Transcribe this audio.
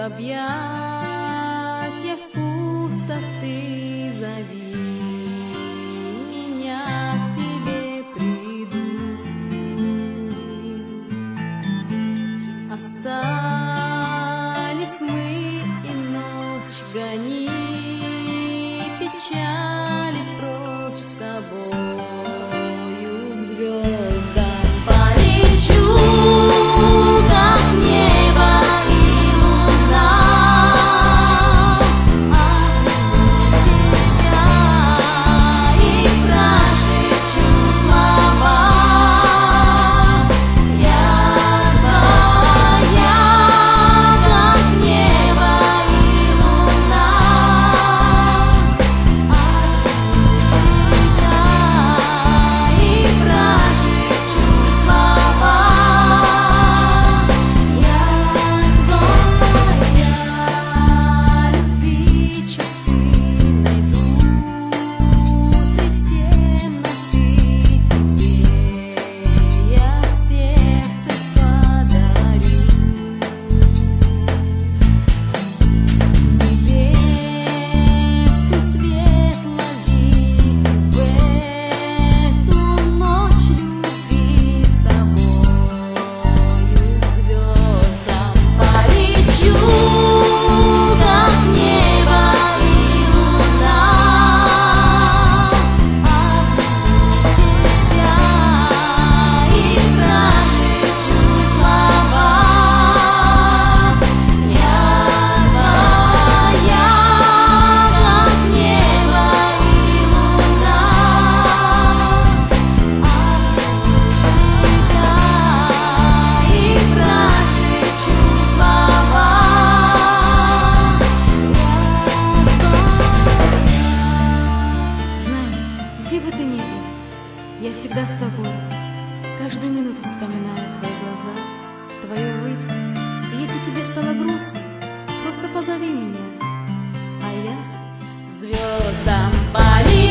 объятиях пустоты зови, меня к тебе приду. Остались мы, и ночь гони печали прочь с тобою к звездам. Полечу, как небо и луна, обниму тебя и прошепчу слова. Я твоя, как небо и луна, обниму тебя и прошепчу слова. Я твоя, любви часы найдут средь темноты тебе, я сердце подарю. Небесный свет лови в эту ночь любви с тобою к звездам. Полечу, как небо и луна, обниму тебя и прошепчу слова. Я твоя, как небо и луна, обниму тебя и прошепчу слова. Знай, где бы ты ни был, я всегда с тобой. Каждую минуту вспоминаю твои глаза, твою улыбку. И если тебе стало грустно, просто позови меня, а я звездам полечу.